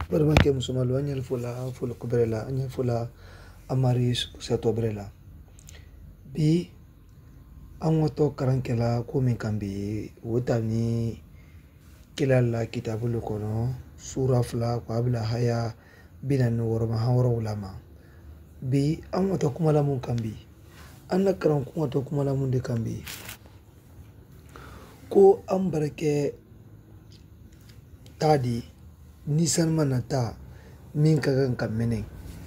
Barmanke musumalu anyal fula kubrela anyal fula amaris sato brela bi angoto karankela kumi kambi wutani kilala kitabulu kono sura fula ko abla haya binan worma hawra ulama bi angoto kumala mun kambi anna karan kungoto kumala mun de kambi ko ambarake tadi nisan manata min kagan kamene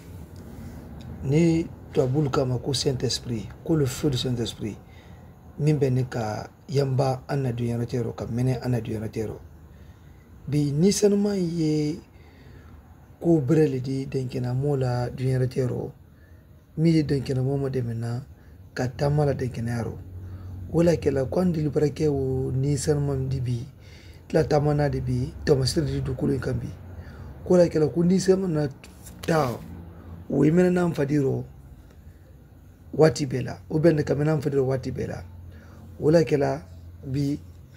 ni tabul kama ko Saint-Esprit ko le feu du Saint-Esprit min bene ka yamba anna du yanatero kamene anna du yanatero bi nisan ma ye ko brele di denkena mola du yanatero mi denkena momo demena ka tamala denkena yaro wala kala kwandi librake wo nisan mam dibi la tamana de bi tomasir di dukulu kambi kola kala kundi sema na ta wimena na mfadiro wati bela ubende kamena mfadiro wati bela wala kala bi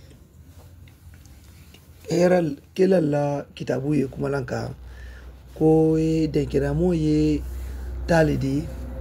era kila la kitabu ye kumalanka ko denkera mo ye talidi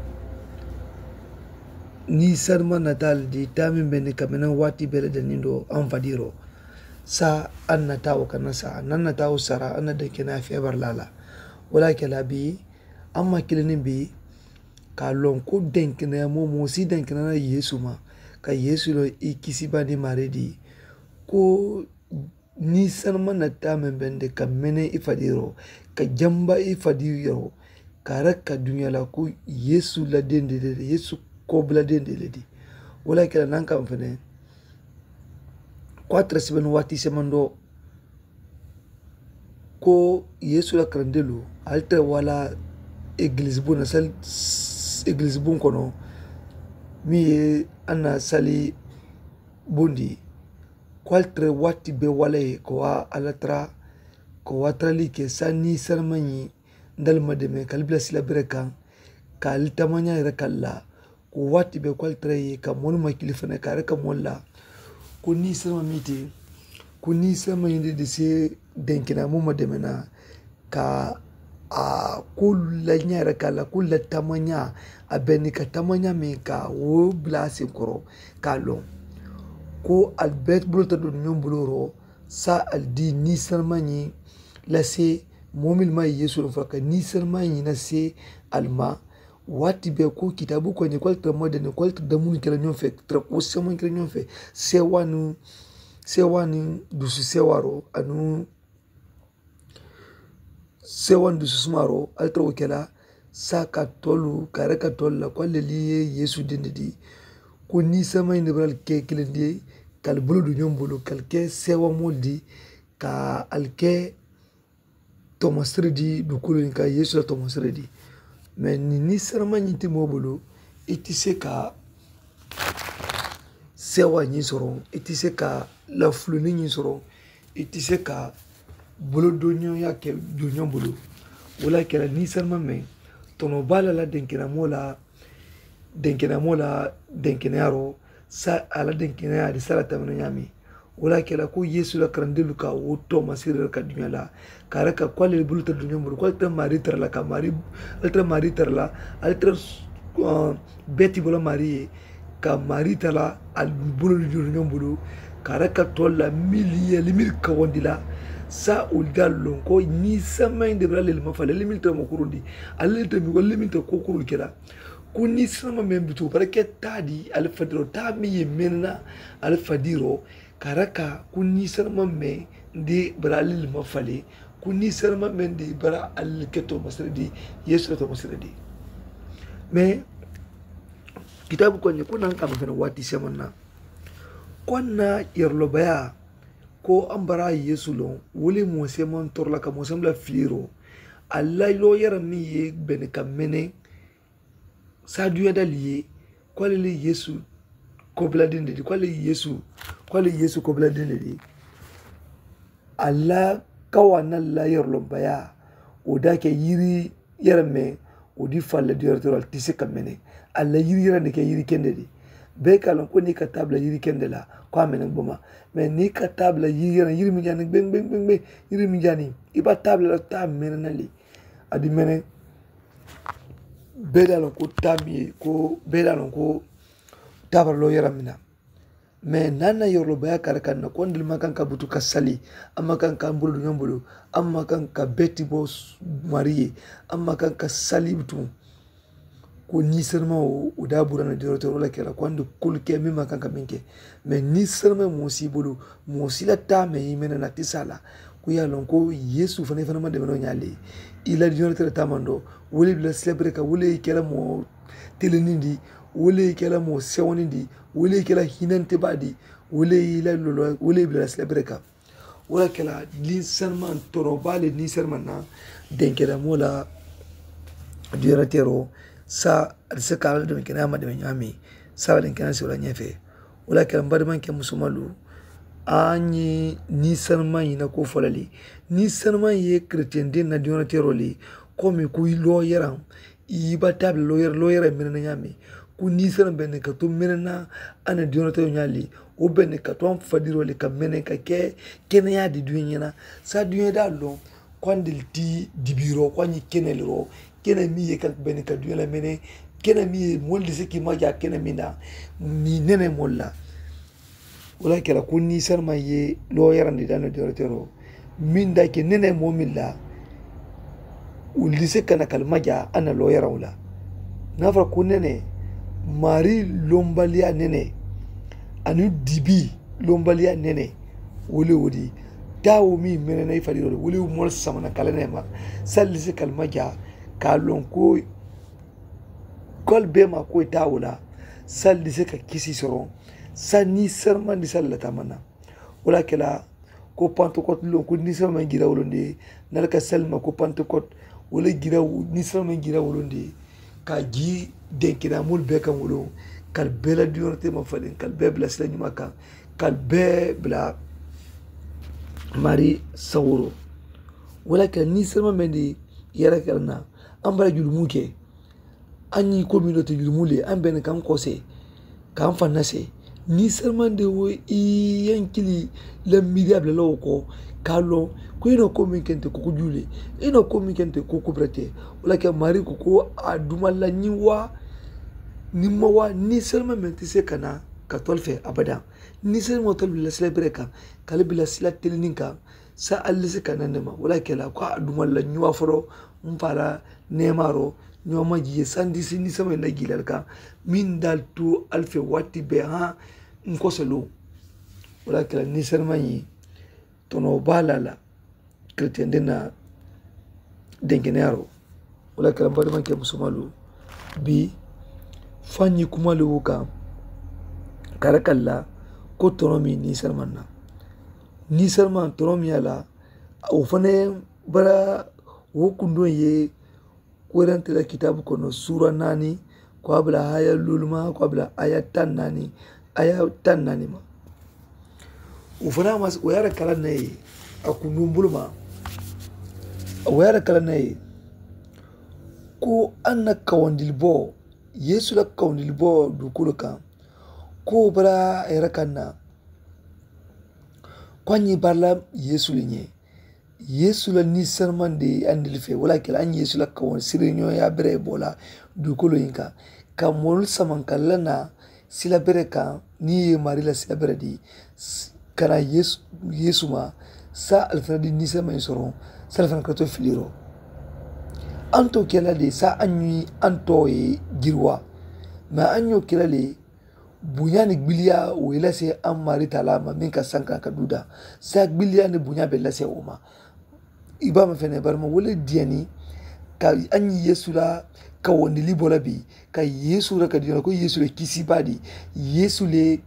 ni sarma na talidi tamin bende kamena wati bela de nindo amfadiro sa anna tawo kana sa nanna tawo sara anna de kena febar lala wala kala bi amma kilinin bi ka lon ko den kena mo si den kena na yesu ma ka yesu lo ikisi ba ni maredi ko ni sanma na tamen bende ka mene ifadiro ka jamba ifadiro ka rakka dunya la ko yesu la dende yesu ko bla dende di wala kala nan kam fene 4 semaines wati semando ko yesu la krandelu alter wala église bona sal église bon kono mi anna sali bondi ko alter wati be wala ko alatra ko watrali ke sani sarmani ndal mademe kalbla sila brekan kal tamanya rekalla ko wati be ko alter ka mon makilifana ka reka molla kuni sama miti kuni sama yindi de se denkina mo demena ka a kula nyara kala kula tamanya abeni ka tamanya me ka wo blase koro kalon ko albert bulta do nyombuloro sa aldi ni sama ni la se momil mai yesu fa ka ni sama ni na se alma wati be ko kitabu ko ni kwalta modene kwalta da mun kala nyon fe tra ko semon kala nyon fe sewanu dusu sewaro anu sewan dusu smaro altra wokela saka tolu karaka tolla kwalle liye yesu dindidi ko ni sama ni bral ke kilindi kal bulu du nyombulu kal ke sewa moldi ka alke tomasredi du kulun ka yesu la tomasredi mais ni sarma nyiti mobulu itise ka sewa nyi soro itise ka la fluni nyi soro itise ka bolo donyo ya ke donyo bolo wala kera ni sarma me tono bala la denkena mola denkena yaro sa ala denkena ya di sala tamana nyami wala kera ko yesu la krandelu ka woto masir ka dunya la karaka kwale bulta dunya mur kwalta mari terla ka mari altra mari terla altra beti bola mari ka mari terla al bulu dunya mur karaka tolla miliye limil ka wondila sa uldallo ko ni sama inde brale le mafale limil to makurundi alilta mi wal limil to kokurul kila ko ni sama membitu barake tadi al fadiro tami menna al fadiro karaka kunni sarman me de bralil mafale kunni sarman me de bara alketo masredi yesu to masredi me kitabu ko kuna kam fena wati semanna konna yerlo baya ko ambara yesu lo wole mo semon torla ka mo sembla firo alla lo yara mi ye ben kamene sa duya daliye ko le yesu ko bladinde di ko le yesu ko bladinde di alla kawana la yerlo baya o da ke yiri yerme o di falle di yerto tise kamene alla yiri yara ne ke yiri kende di be kalon ko ni ka tabla yiri kendela ko amene boma mais ni ka tabla yiri mi jani beng beng beng beng yiri mi jani iba tabla la ta mene nali adi mene be dalon ko tabi ko be dalon ko tabar lo yaramina mais nana yorlo baya karakan na ko ndil makan ka butu ka sali amma kan ka mbulu nyambulu amma kan ka beti bo mariye amma kan ka sali butu ko ni serma o da burana directeur wala kera ko ande kulke mi makan ka minke mais ni serma mo si bulu mo si la ta me yimena na tisala ko ya lon ko yesu fane fane ma de no nyale ila directeur tamando woli bla celebre ka woli kera mo telenindi wole kela mo sewoni di wole kela hinante badi wole ila lolo wole bla celebreka wala kela linsanman torobale ni sermana denkera mola duratero sa se kala de kena ma de nyami sa den kena se wala nyefe wala kela mbadman ke musumalu anyi ni serman ina ko folali ni serman ye chrétien din na duratero li comme ku lo yaram iba table lawyer menena nyami ku ni sera benne ka to menena ana dionata nyali o benne ka to fadiro le ka menen ka ke kenya di dunyana sa dunya da lo kwandil ti dibiro kwani kenelro kena mi ye ka benne ka dunyala mene kena mi moldi siki maja kena mina ni nene molla wala kala ku ni sera ma ye lawyer ndi dano dionatero min da ke nene momilla ulise kana kalmaja ana lawyer wala nafra ku nene mari lombalia nene anu dibi lombalia nene wole wodi tawo mi menena ifadiro wole mol samana kalene ma salise kalmaja kalon ko kolbe ma ko tawula salise ka kisi soro sani serman di sallata mana wala kala ko pantekot lo ko ni serman gira wolonde nalka selma ko pantekot wala gira ni serman gira wolonde ka ji denkina mul be kan wolo kal bela diorte ma fadin kal be bla sila nyuma kan kal be bla mari sawro wala kan ni serma mendi yara kalna ambara julumuke anyi communauté julumule ambene kan kose kan fanase ni serma de wo yankili la media bla loko kalo ko ino komi kente ko jule ino komi kente ko brete wala ke mari ko aduma la niwa nimwa ni selma mentise kana ka tolfe abada ni selma tol bila celebre ka kala bila sila telninka sa allise kana nema wala ke la ko aduma la niwa foro mpara nemaro nyoma jiye sandisi ni sama na gilal ka min dal tu alfe wati be ha nkoselo wala ke la ni selma yi tono balala chrétien dena dengenero wala kala mbadman ke musumalu bi fanyi kumalu wuka karakalla ko tonomi ni sarman tonomi ala o fane bara wo kundo ye kurante la kitabu kono sura nani ko abla haya lulma ko abla ayatan nani ma ufana mas wayara kala nay akunumbulma wayara kala nay ko anna kawandilbo yesu la kawandilbo dukuluka ko bara erakanna kwanyi barla yesu linye yesu la ni sermande andilfe wala kala an yesu la kawon sirinyo ya bere bola dukulu yinka kamol samankallana sila bere ka ni marila sila bere di kana yesu ma sa alfana di nisa mai soro sa alfana krato filiro anto kela de sa anyi anto e girwa ma anyo kela le bunyani gbilia wela se amari talama minka sanka kaduda sa gbilia ne bunya bella se oma iba ma fene barma wole diani ka anyi yesu la ka woni libola bi ka yesu la ka diana ko yesu le kisi badi yesu le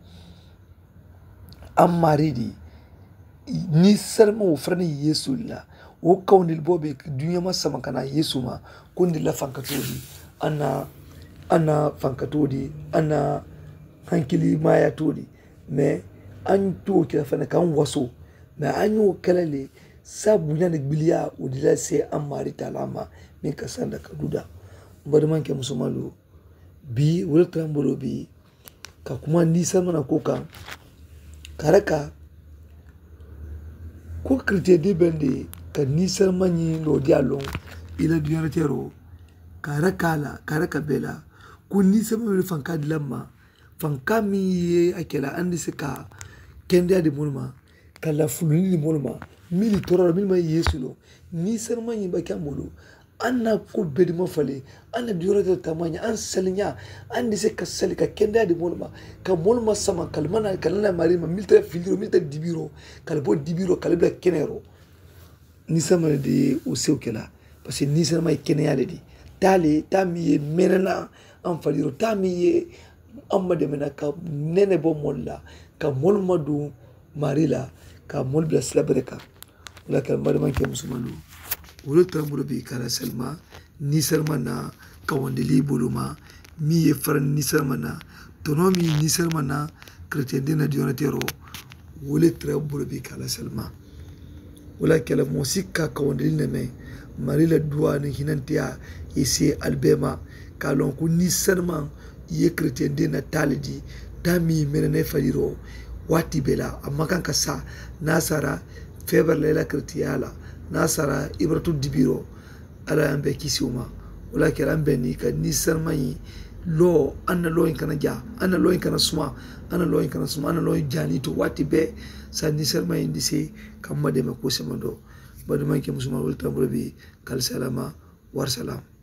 amari di ni sarma wo frani yesu la wo kawnil bobe dunya ma sama kana yesu ma kundi la fankatodi ana fankatodi ana hankili maya todi me an to kila fana kan waso me an yo kalale sabu nya ne gbiliya udila se amari talama min kasanda kaduda badman ke musumalu bi wala tambolo bi ka kuma nisan mana ko kan karaka ko krite de bende ka nisan manyi no dialon ila duniya tero karaka bela ko nisan mana fanka dilamma fanka mi ye akela andi se ka kende de mulma kala fuluni mulma mili tororo mili ma yesulo nisan manyi ba kamulu anna ko bedima fale anna diyorata tamanya an salinya andi se ka sali ka kenda de molma ka molma sama kalmana kalana marima milta filiro milta dibiro kalbo dibiro kalbla kenero ni sama de o sewkela parce que ni sama kenaya le di tale tamiye menana an faliro tamiye amma de mena ka nene bo molla ka molma du marila ka molbla slabreka wala ka marima ke musulmanu wolo tamburo bi kala selma ni selma na kawandeli boluma mi ye faran ni selma na tonomi ni selma na chrétien dina dionatero wole tamburo bi kala selma wala kala musika kawandeli neme marila duwa ni hinantia isi albema kalon ku ni selma ye chrétien dina talidi dami menene faliro wati bela amma kan kasa nasara fever lela chrétiala nasara ibratu dibiro ala ambe kisiuma wala kala ambe ni ka ni sarmai lo anna lo kana ja anna lo kana suma anna lo kana suma anna lo jani to wati be sa ni sarmai ndisi kamma de ma ko semando badu manke musuma wal tambro bi kal salama war salam